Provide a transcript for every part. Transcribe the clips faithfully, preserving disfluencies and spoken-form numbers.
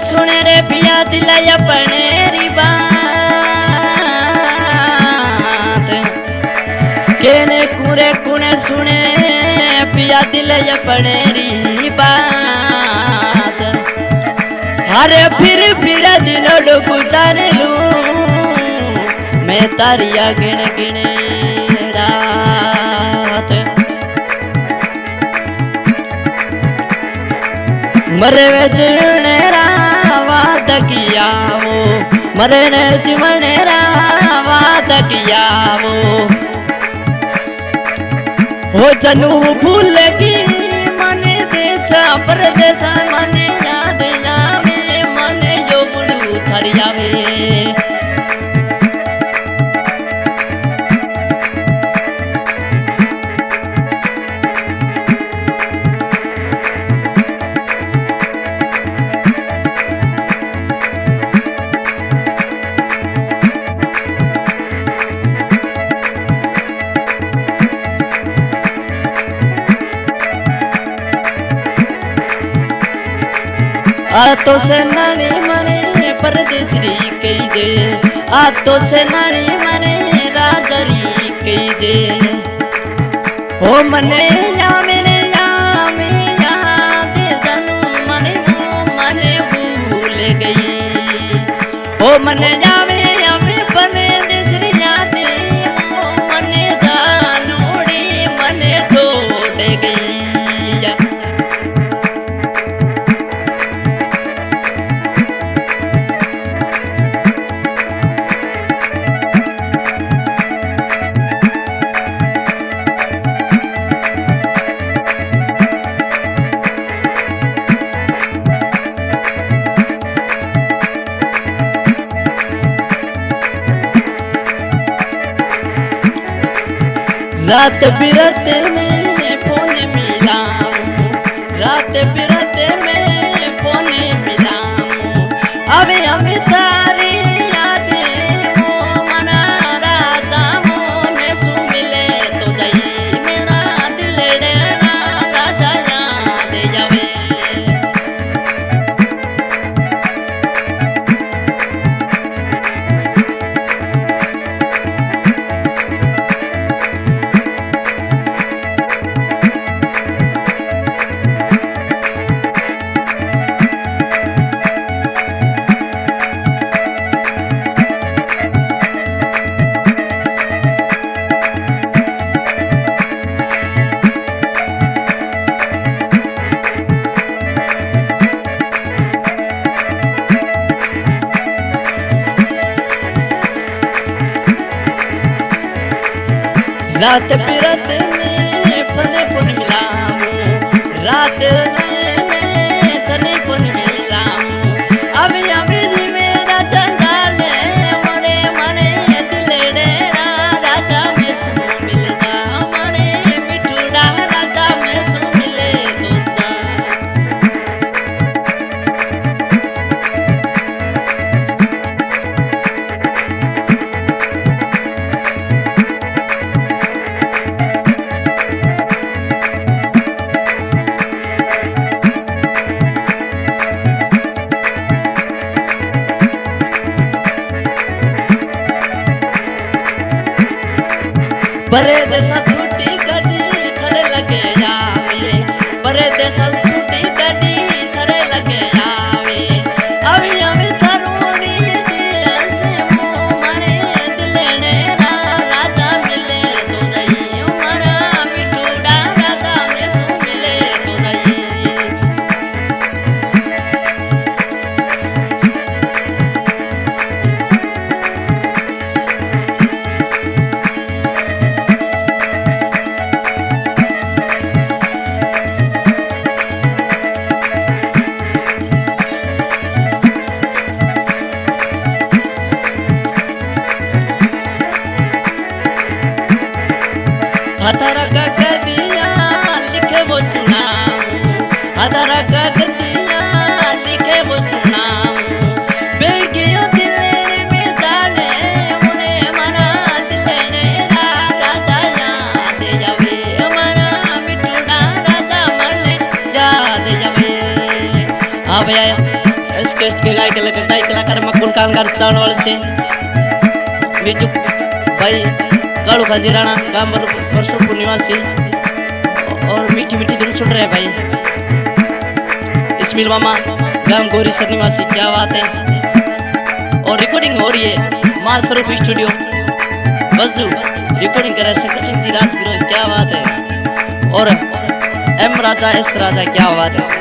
सुने रे पिया दिलाई अपनेरी बात केने कुरे कुने सुने पिया दिलाई अपनेरी बात अरे फिर फिर दिनों लोग गुजार लूं मैं तारिया गिन गिने रात मरे वे जीवने रावाद किया वो मरे ने जीवने रावाद किया वो हो जनू भूल की मने देशा परदेशा मने याद जावे मने जो बुलू थर जावे आ तो से नानी मने परदेसरी कही जे आ तो से नानी मने राजरी कही जे हो मने या मेरे या में याद जनू मने मने भूल गई हो मने या में या में परदेसरी याद हो मने जानूड़ी मने छोड़ गई रात बिरत में फोन मिलाऊं रात बिरत में फोन मिलाऊं अबे अबे तारी यादें वो मना राता मोने सु मिले तो जाई मेरा दिल डेरा राजा याद जावे रात बिरत में फने फन मिलाऊं रात में तने फन मिलाऊं अभी अभी मेरा जंजाले मरे मरे दिल डेरा राजा में सु मिल जा मरे मिठूड़ा राजा में सु मिले दोसा परे देशा छुट्टी कटी थरे लगे जावे परे देशा छुट्टी कटी थरे लगे जावे अभी अभी थरोड़ी दिल से मो मरे दिल डेरा राजा मिले तो दई हमारा मिठूड़ा राजा में सु मिले तो दई हथरा का कर दिया लिखे वो सुनाऊं हथरा का कर दिया लिखे वो सुनाऊं बेगियो दिल में जाने मुरे मरा दिल डेरा राजा याद जावे हमारा मिठूड़ा राजा मने याद जावे अब आया इसके कलाकार मकुल कांगार चावल से बीजू भाई कालू खजीराना गांव वर्षोपुर निवासी और मीठी मीठी धुन सुन रहे भाई इस्मिल मामा गांव गौरीसर निवासी। क्या बात है। और रिकॉर्डिंग हो रही है मां स्वरूप स्टूडियो बजू रिकॉर्डिंग कर रहे शंकर सिंह जी राज विरोध। क्या बात है। और एम राजा एस राजा। क्या बात है।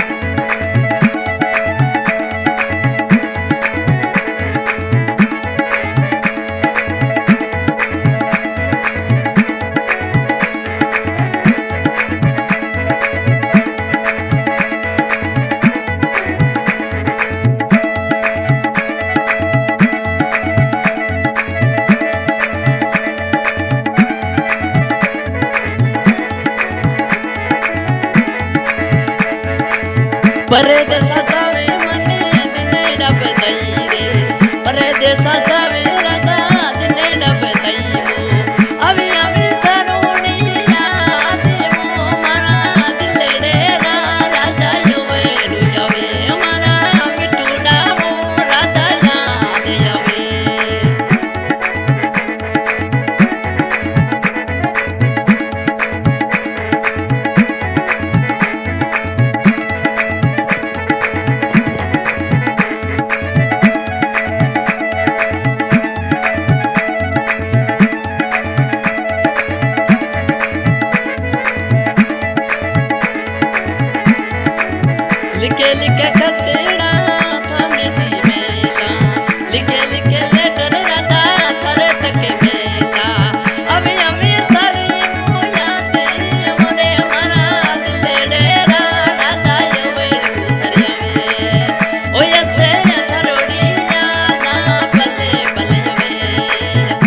परदेसा जावे मने दिने डब दई रे परदेसा जावे राजा दिने डब दई वो अभी अभी तरुणी याद वो मारा दिले डेरा राजा यो वेलु जावे मारा मिठूडा वो राजा याद आवे। लिखे लिखे खतेड़ा थाने जी मेला लिखे लिखे लेटर राजा थारे तक मेला अभी अभी तारी मुया दे मोरे हमारा दिले डेरा राजा यो वेलु थरियावे ओ यसे थरोड़िया ना बल्ले बल्ले वे।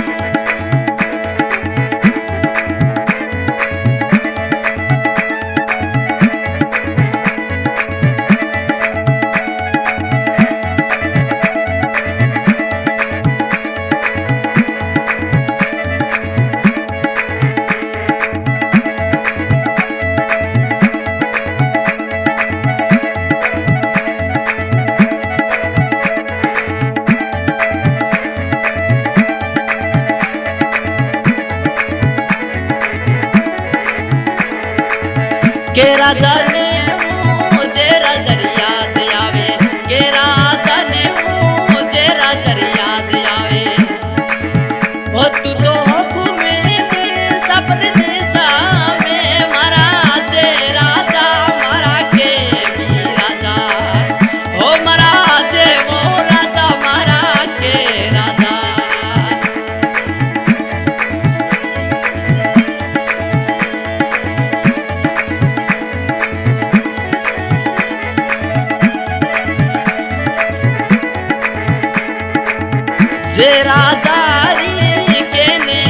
के राजा ने मुझे राजर याद आवे के राजा ने मुझे राजर याद आवे ओ तू तो हुक्मे देश परदेसा में मारा जे राजा मारा के भी राजा ओ मारा जे वो राजा मारा के राजा। जे राजा री के ने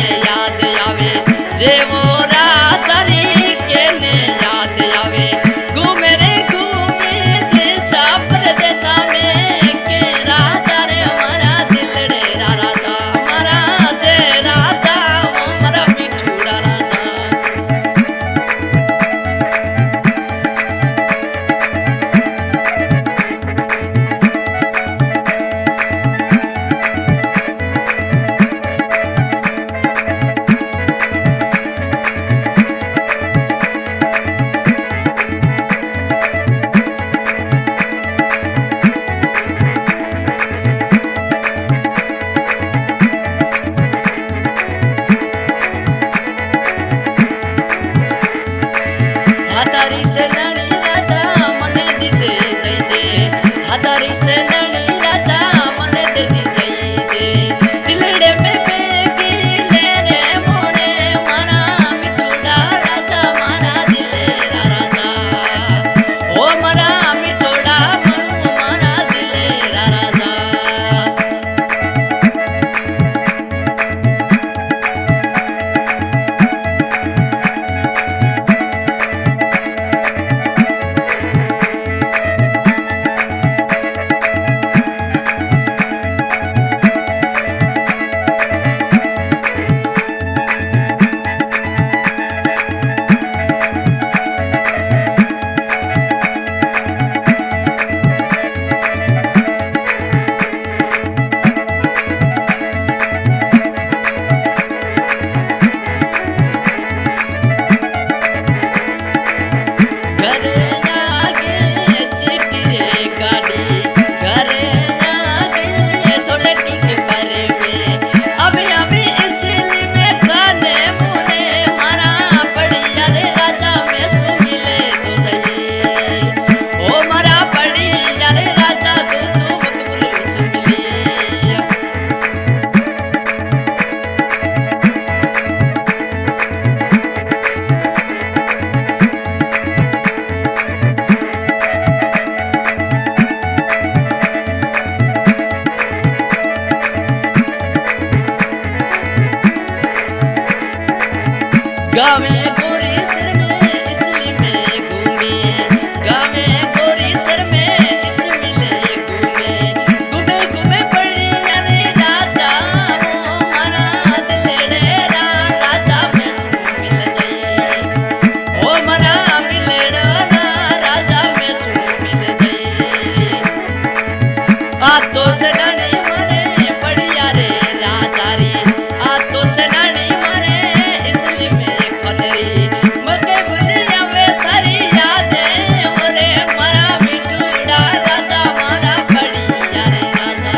गावे गोरी सिर में इसलिए में घूमे गावे गोरी सिर में इसलिए में घूमे घूमे घूमे पड़ी यारे राजा वो मारा दिलेड़ा राजा में सू मिल जाई ओ मरा मिलेड़ा राजा में सू मिल जाई आ तो से नानी मरे बढ़िया रे राजा री आ तो से नानी मरे इसलिए में खनरी मके भरिया में थारी यादे मोरे मरा मिठूड़ा राजा मारा बढ़िया रे राजा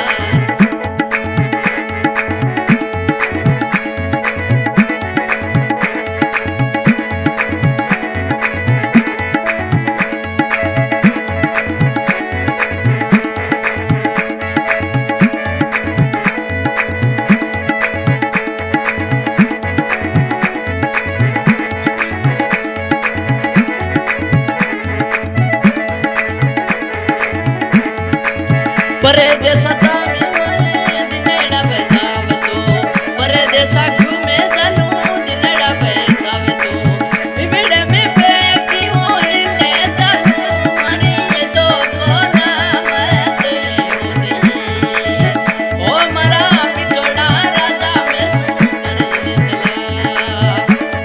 परदेसा तावे मरे दिनेड़ा बेताव तो परदेसा घूमे चलूं दिनेड़ा बेताव तो बिबड़े में बेकी होई ले चलूं मरी ये तो कोना मत होदी ओ मरा मिठोड़ा राजा में सू करे दिला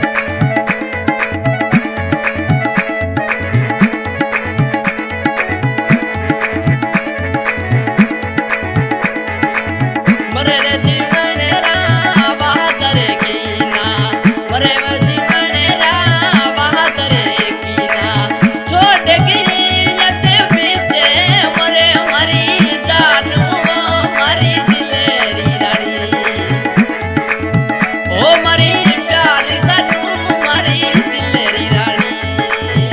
मरे रे जीवन रा बहादुर की ना मरे वे जीवन रा बहादुर की ना छोड़ गई यते पीछे मरे हमारी जानू हमारी दिलेरी रानी ओ मरी प्यारी जानू हमारी दिलेरी रानी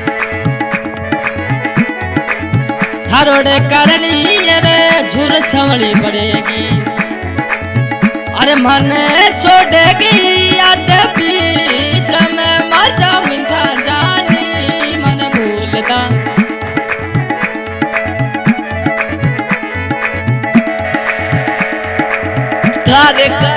थारोड़े करनी रे झुर संवली पड़ेगी अरे मन छोड़ेगी याद बीच में मजा मिठा जानी मन भूलता थारे